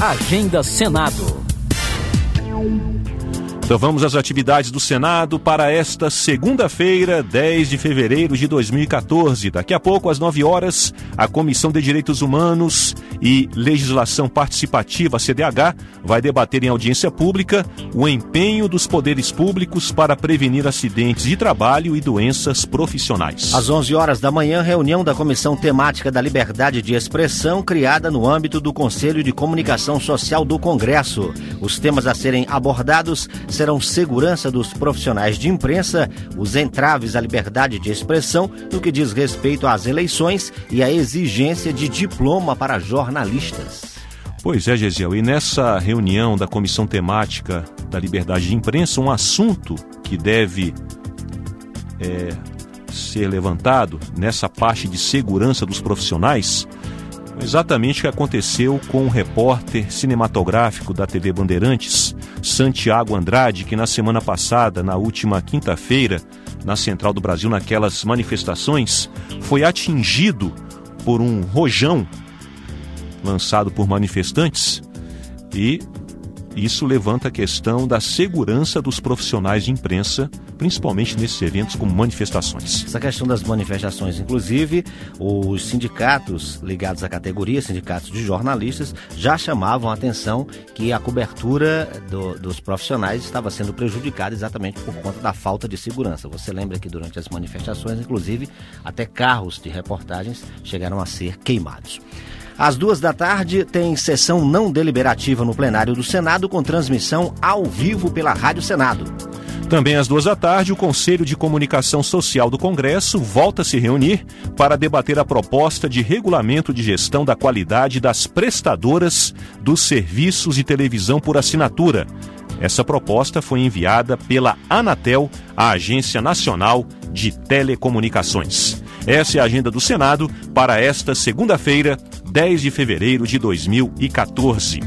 Agenda Senado. Então vamos às atividades do Senado para esta segunda-feira, 10 de fevereiro de 2014. Daqui a pouco, às 9 horas, a Comissão de Direitos Humanos e Legislação Participativa, CDH, vai debater em audiência pública o empenho dos poderes públicos para prevenir acidentes de trabalho e doenças profissionais. Às 11 horas da manhã, reunião da Comissão Temática da Liberdade de Expressão, criada no âmbito do Conselho de Comunicação Social do Congresso. Os temas a serem abordados serão segurança dos profissionais de imprensa, os entraves à liberdade de expressão no que diz respeito às eleições e a exigência de diploma para jornalistas. Pois é, Gesiel, e nessa reunião da Comissão Temática da Liberdade de Imprensa, um assunto que deve ser levantado nessa parte de segurança dos profissionais, exatamente o que aconteceu com o repórter cinematográfico da TV Bandeirantes, Santiago Andrade, que na semana passada, na última quinta-feira, na Central do Brasil, naquelas manifestações, foi atingido por um rojão lançado por manifestantes, e isso levanta a questão da segurança dos profissionais de imprensa, principalmente nesses eventos como manifestações. Essa questão das manifestações, inclusive, os sindicatos ligados à categoria, sindicatos de jornalistas, já chamavam a atenção que a cobertura dos profissionais estava sendo prejudicada exatamente por conta da falta de segurança. Você lembra que durante as manifestações, inclusive, até carros de reportagens chegaram a ser queimados. Às 14h tem sessão não deliberativa no plenário do Senado com transmissão ao vivo pela Rádio Senado. Também às 14h, o Conselho de Comunicação Social do Congresso volta a se reunir para debater a proposta de regulamento de gestão da qualidade das prestadoras dos serviços de televisão por assinatura. Essa proposta foi enviada pela Anatel, a Agência Nacional de Telecomunicações. Essa é a agenda do Senado para esta segunda-feira, 10 de fevereiro de 2014.